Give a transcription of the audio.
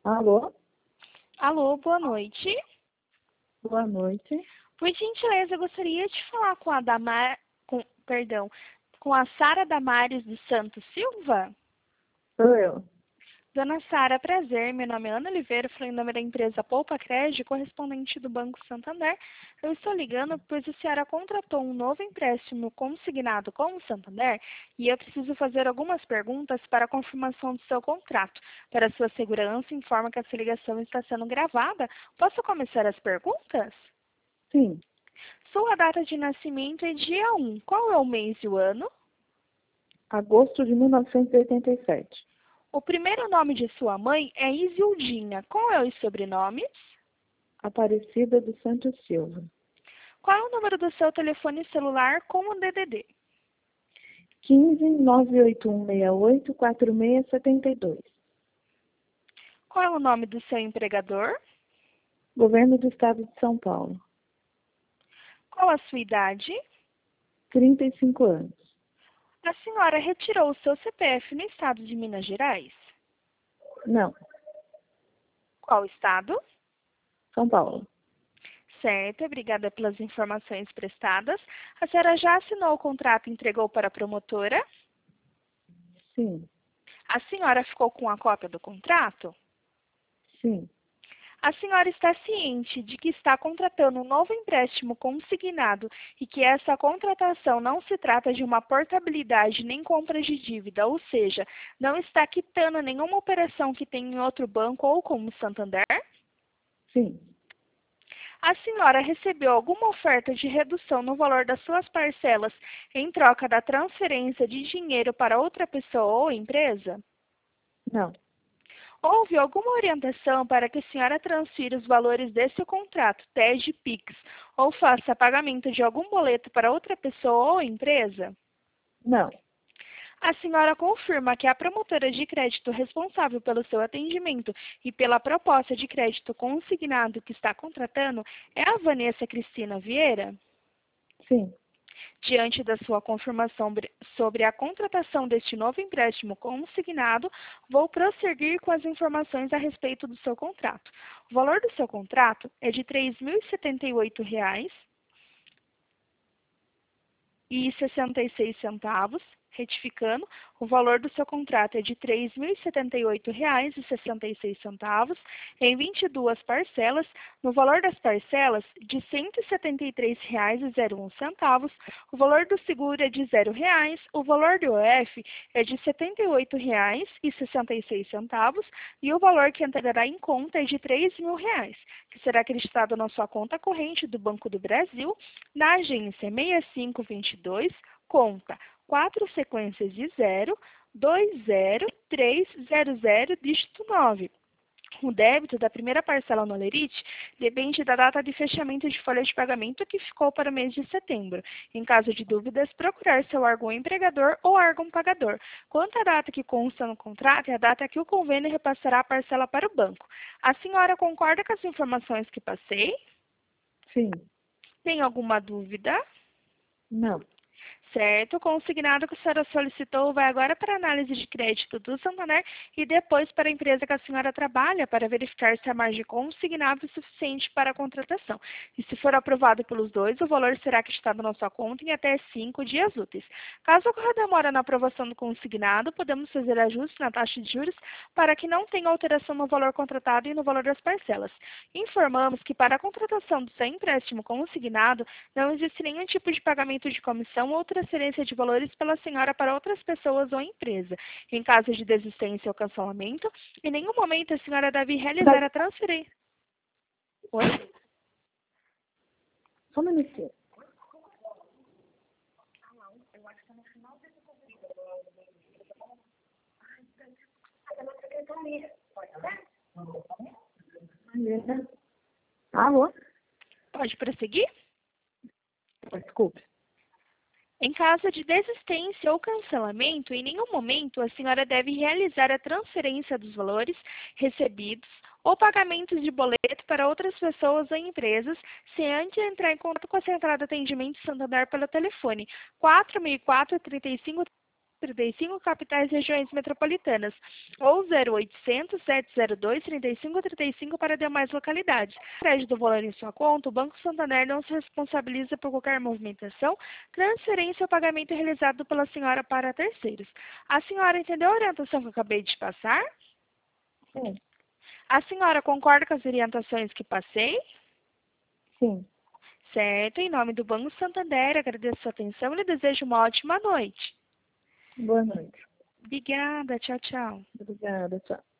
Alô? Alô, boa noite. Boa noite. Por gentileza, eu gostaria de falar com a com a Sara Damares dos Santos Silva. Sou eu. Dona Sara, prazer. Meu nome é Ana Oliveira, falei em nome da empresa Poupa Crédito, correspondente do Banco Santander. Eu estou ligando pois a senhora contratou um novo empréstimo consignado com o Santander e eu preciso fazer algumas perguntas para a confirmação do seu contrato. Para sua segurança, informa que essa ligação está sendo gravada. Posso começar as perguntas? Sim, Sua data de nascimento é dia 1. Qual é o mês e o ano? agosto de 1987. O primeiro nome de sua mãe é Isildinha. Qual é o sobrenome? Aparecida do Santos Silva. Qual é o número do seu telefone celular com o DDD? 15 98168 4672. Qual é o nome do seu empregador? Governo do Estado de São Paulo. Qual a sua idade? 35 anos. A senhora retirou o seu CPF no estado de Minas Gerais? Não, Qual estado? São Paulo. Certo, obrigada pelas informações prestadas. A senhora já assinou o contrato e entregou para a promotora? Sim, A senhora ficou com a cópia do contrato? sim, A senhora está ciente de que está contratando um novo empréstimo consignado e que essa contratação não se trata de uma portabilidade nem compra de dívida, ou seja, não está quitando nenhuma operação que tem em outro banco ou como Santander? sim. A senhora recebeu alguma oferta de redução no valor das suas parcelas em troca da transferência de dinheiro para outra pessoa ou empresa? Não, Houve alguma orientação para que a senhora transfira os valores desse contrato, TED Pix, ou faça pagamento de algum boleto para outra pessoa ou empresa? não. A senhora confirma que a promotora de crédito responsável pelo seu atendimento e pela proposta de crédito consignado que está contratando é a Vanessa Cristina Vieira? Sim, Diante da sua confirmação sobre a contratação deste novo empréstimo consignado, vou prosseguir com as informações a respeito do seu contrato. O valor do seu contrato é de R$ 3.078,66. Retificando, o valor do seu contrato é de R$ 3.078,66 em 22 parcelas, no valor das parcelas de R$ 173,01, o valor do seguro é de R$ 0,00, o valor do OF é de R$ 78,66 e o valor que entrará em conta é de R$ 3.000, que será acreditado na sua conta corrente do Banco do Brasil, na agência 6522, conta 4 sequências de 0, 20300, dígito 9. O débito da primeira parcela no Lerite depende da data de fechamento de folha de pagamento que ficou para o mês de setembro. Em caso de dúvidas, procurar seu órgão empregador ou órgão pagador. Quanto à data que consta no contrato, é a data que o convênio repassará a parcela para o banco. A senhora concorda com as informações que passei? sim, Tem alguma dúvida? não. Certo, o consignado que a senhora solicitou vai agora para a análise de crédito do Santander e depois para a empresa que a senhora trabalha para verificar se a margem consignada é suficiente para a contratação. E se for aprovado pelos dois, o valor será acreditado na sua conta em até 5 dias úteis. Caso ocorra demora na aprovação do consignado, podemos fazer ajustes na taxa de juros para que não tenha alteração no valor contratado e no valor das parcelas. Informamos que para a contratação do seu empréstimo consignado, não existe nenhum tipo de pagamento de comissão ou transferência de valores pela senhora para outras pessoas ou empresa. Em caso de desistência ou cancelamento, em nenhum momento a senhora deve realizar a transferência. Oi? Só um minutinho. Alô? Pode prosseguir? Desculpe. Em caso de desistência ou cancelamento, em nenhum momento a senhora deve realizar a transferência dos valores recebidos ou pagamentos de boleto para outras pessoas ou empresas, sem antes entrar em contato com a Central de Atendimento Santander pelo telefone 4004 35 35, capitais e regiões metropolitanas, ou 0800 702 3535 para demais localidades. Crédito do valor em sua conta, o Banco Santander não se responsabiliza por qualquer movimentação, transferência ou pagamento realizado pela senhora para terceiros. A senhora entendeu a orientação que eu acabei de passar? Sim. A senhora concorda com as orientações que passei? Sim. Certo, em nome do Banco Santander, agradeço a sua atenção e lhe desejo uma ótima noite. Boa noite. Obrigada, tchau, tchau. Obrigada, tchau.